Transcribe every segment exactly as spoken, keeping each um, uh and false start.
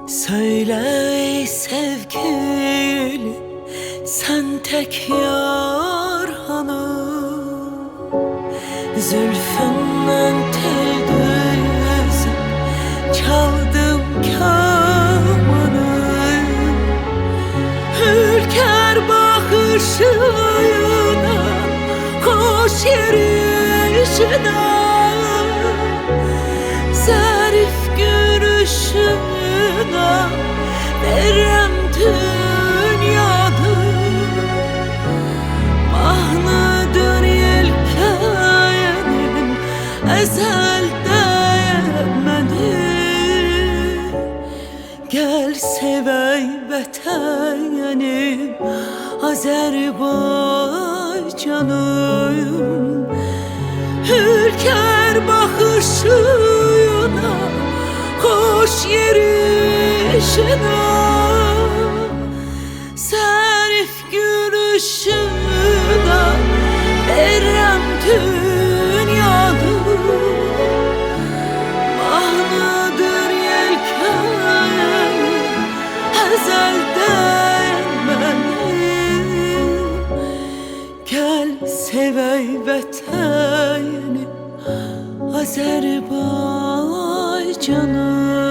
Söyle ey sevgili, sen tek yar hanım. Zülfünden tel düzüm, çaldım kamanı. Ülker bakışına, hoş yerişine, zarif gülüşüne verem dünyadı. Mahnıdır yelkenim ezelden benim. Gel sevey vatanım Azerbaycanım. Ülker bakışına, hoş yerişine, zarif gülüşüne verem dünyadı. Mahnıdır yelkenim ezelden benim. Gel sevey vatanım Azerbaycanım.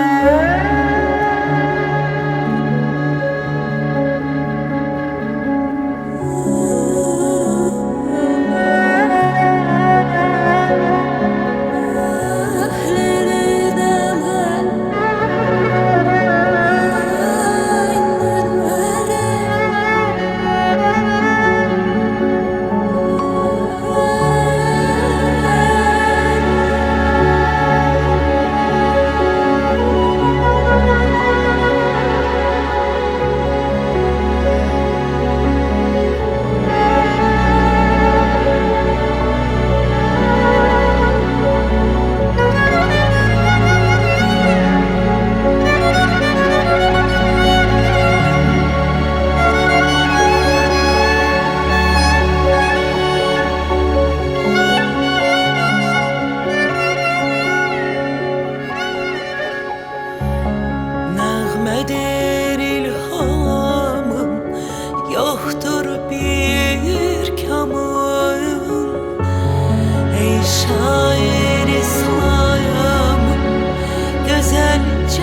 Nəğmədir ilhamım, yoxdur bir kamım. Ey şair İslamım, gözəl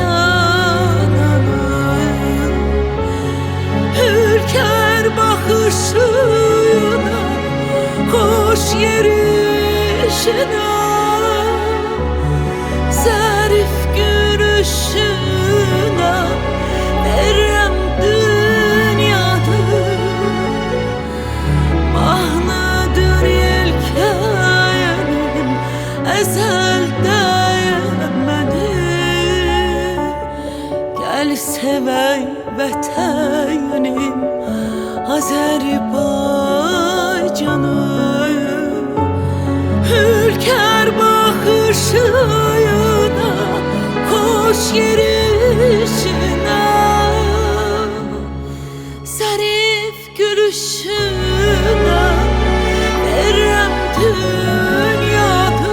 cananım. Ülker bakışına, hoş yerişine, zarif gülüşüne verem dünyadı. Mahnıdır yelkenim ezelden benim. Gel sevey vatanım Azerbaycanım. Ülker bakışına, hoş yerişine, zarif gülüşüne verem dünyadı.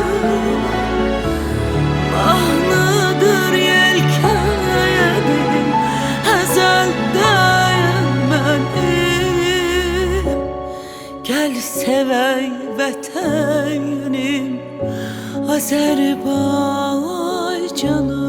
Mahnıdır yelkenim ezelden benim. Gel sevey vatanım Azerbaycanım.